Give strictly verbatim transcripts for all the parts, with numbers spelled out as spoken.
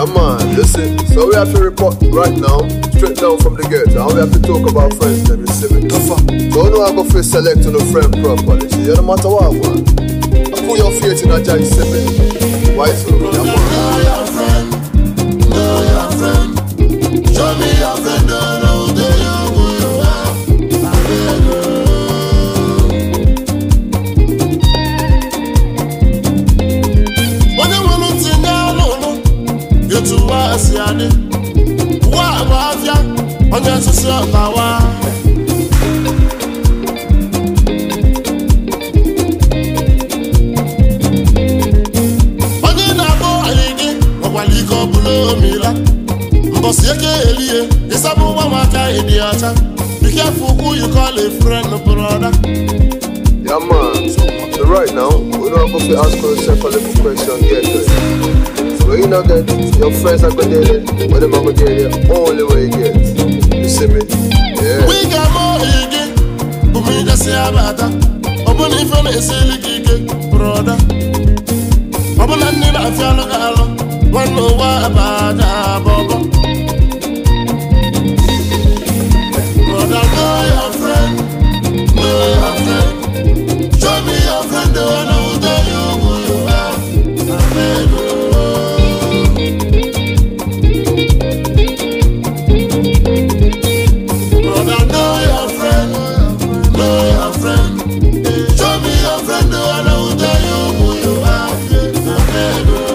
Yeah man, listen, so we have to report right now, straight down from the gate, and we have to talk about friends them, you see me? Tougher. So you know I go for select on the friend properly, see, you no matter what man. I put your faith in a Jai seven. Why so? Yeah man. Know your friend, know your friend. Show me your friend, don't know who they are, who you are. I beg you. When you want to know, no, no, you too was yadi. What about ya? On your sister, power. Be careful who you call a friend, brother. Yeah man, so right now, we don't go to ask yourself a little question yet. So you know that your friends are going to get it, but them are going to get it only way you get. You see me? Yeah. We got more again, but we just say about that. Open if you're a silly gig, brother. Open and need a fellow gallo. One know what about that, Bobo. Brother, know your friend, know your friend. Show me your friend, the one who tell you who you are. I beg you. Brother, know your friend, know your friend. Show me your friend, the one who tell you who you are. I beg you.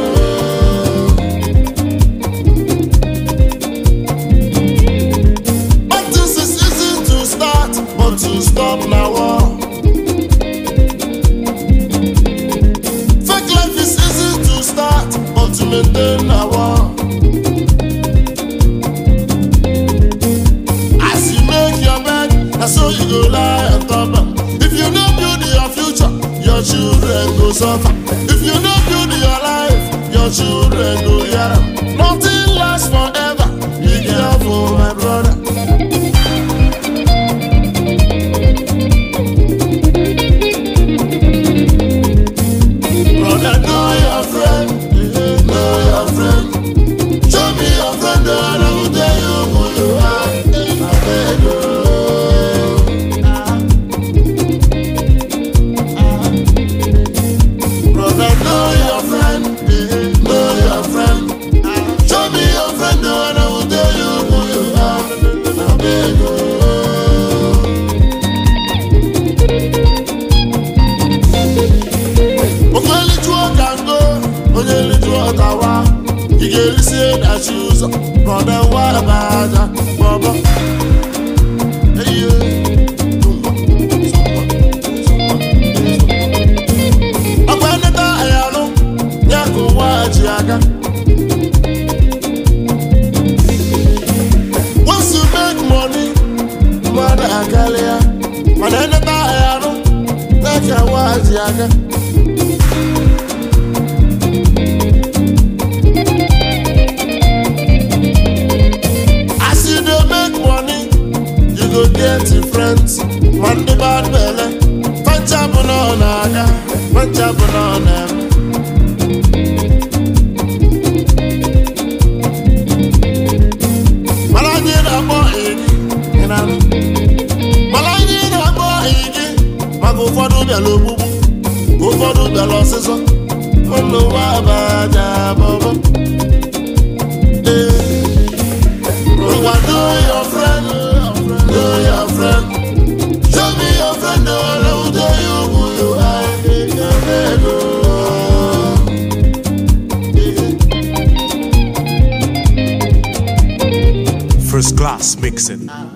To stop now, war. Fake life is easy to start, but to maintain now, war. As you make your bed, that's so you go lie on top of. If you don't build your future, your children go suffer. If you don't build your life, your children go hear. Nothing lasts forever. Be careful, my brother. Brother, what about that, Baba? Hey, I'm gonna die, I know. Yeah, go watch Yaga. Once you make money, mother, I call ya. Man, I'm gonna die, I know. Like I watch Yaga. Get your friends, one the bad belly, punch up on Naga, punch up on them. Malagina boy, and I'm Malagina boy, Mago for the lobo, go for the losses. Oh, no, Baba, what do your friend? Know your friend. Show me your friend, don't know who you, who you are. First class mixing.